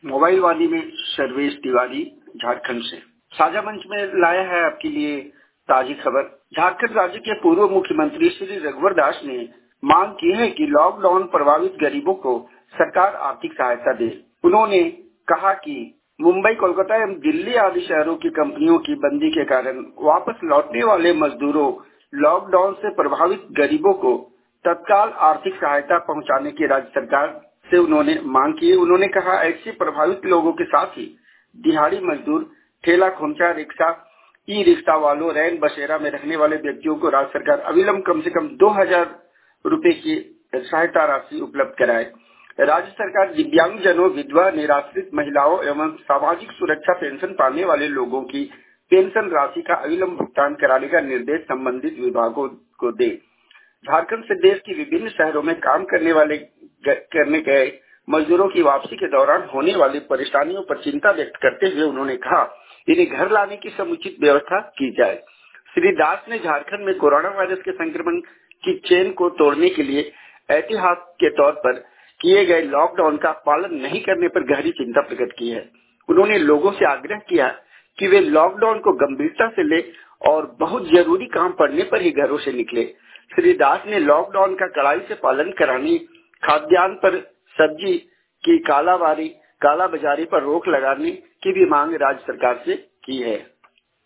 Mobile वाली में सर्वेश तिवारी झारखंड से साझा मंच में लाया है आपके लिए ताजी खबर। झारखंड राज्य के पूर्व मुख्यमंत्री श्री रघुवर दास ने मांग की है कि लॉकडाउन प्रभावित गरीबों को सरकार आर्थिक सहायता दे। उन्होंने कहा कि मुंबई, कोलकाता एवं दिल्ली आदि शहरों की कंपनियों की बंदी के कारण वापस लौटने वाले मजदूरों, लॉकडाउन से प्रभावित गरीबों को तत्काल आर्थिक सहायता पहुंचाने की राज्य सरकार से उन्होंने मांग की। उन्होंने कहा, ऐसे प्रभावित लोगों के साथ ही दिहाड़ी मजदूर, ठेला खोमचा, रिक्शा, ई रिक्शा वालों, रैन बसेरा में रहने वाले व्यक्तियों को राज्य सरकार अविलंब कम से कम 2000 रुपए की सहायता राशि उपलब्ध कराए। राज्य सरकार दिव्यांगजनों, विधवा, निराश्रित महिलाओं एवं सामाजिक सुरक्षा पेंशन पाने वाले लोगों की पेंशन राशि का अविलंब भुगतान कराने का निर्देश संबंधित विभागों को दे। झारखंड से देश के विभिन्न शहरों में काम करने गए मजदूरों की वापसी के दौरान होने वाली परेशानियों पर चिंता व्यक्त करते हुए उन्होंने कहा, इन्हें घर लाने की समुचित व्यवस्था की जाए। श्री दास ने झारखंड में कोरोना वायरस के संक्रमण की चेन को तोड़ने के लिए एहतियात के तौर पर किए गए लॉकडाउन का पालन नहीं करने पर गहरी चिंता प्रकट की है। उन्होंने लोगों से आग्रह किया कि वे लॉकडाउन को गंभीरता से ले और बहुत जरूरी काम पड़ने पर ही घरों से निकले। श्री दास ने लॉकडाउन का कड़ाई से पालन कराने, खाद्यान्न पर सब्जी की कालाबाजारी पर रोक लगाने की भी मांग राज्य सरकार से की है।